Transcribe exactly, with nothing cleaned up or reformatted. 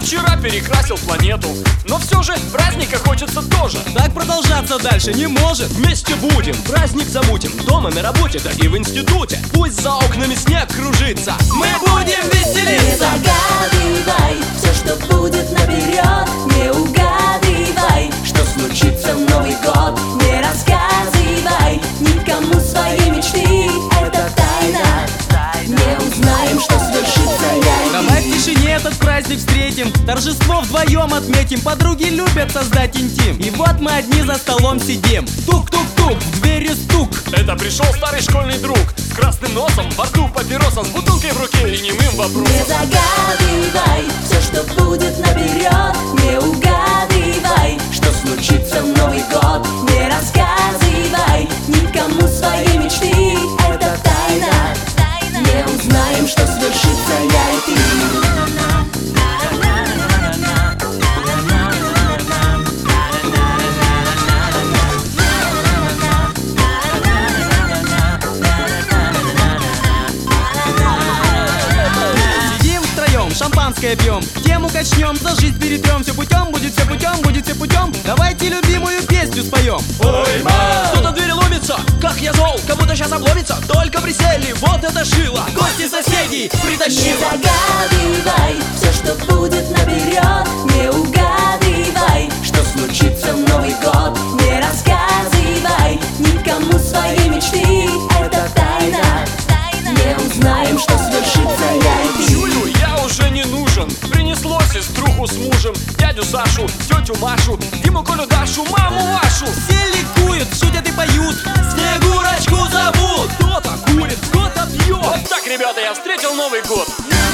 вчера перекрасил планету. Но все же праздника хочется тоже. Так продолжаться дальше не может. Вместе будем, праздник замутим. Дома, на работе, да и в институте. Пусть за окнами снег кружится, мы будем веселиться. Не загадывай все, что будет наперед. Не угадывай, что случится в Новый год. Не рассказывай никому свои мечты. Это тайна, не узнаем, что свершится, я и Давай ты. в тишине этот праздник встретим, торжество вдвоем отметим. Подруги любят создать интим, и вот мы одни за столом сидим. Тук-тук-тук, в двери стук. Это пришел старый школьный друг с красным носом, во рту папироса, с бутылкой в руке и немым Не вопросом. загадывай все, что будет наперед. Не угадывай, что случится в Новый год. Не рассказывай никому свои мечты. Это тайна, не узнаем, что свершится, я и ты. Сидим втроем, шампанское пьем, тему качнем, за жизнь перетрем. Все путем, будет все путем, будет все путем. Давайте любимую песню споем. Ой, ма! Кто-то дверь ломится, как я зол, кому-то сейчас обломится. Только присели, вот это шило, гости соседей Не притащила. загадывай все, что будет наперед. Не угадывай, что случится в Новый год. Не рассказывай никому свои мечты. Это тайна, не узнаем, что свершится, я и ты. Юлю я уже не нужен. Принесло сеструху с мужем, дядю Сашу, тетю Машу, Диму, Колю, Дашу, маму вашу. Все ликуют, шутят и поют, Снегурочку зовут. Кто-то курит, кто-то пьет. Вот так, ребята, я встретил Новый год.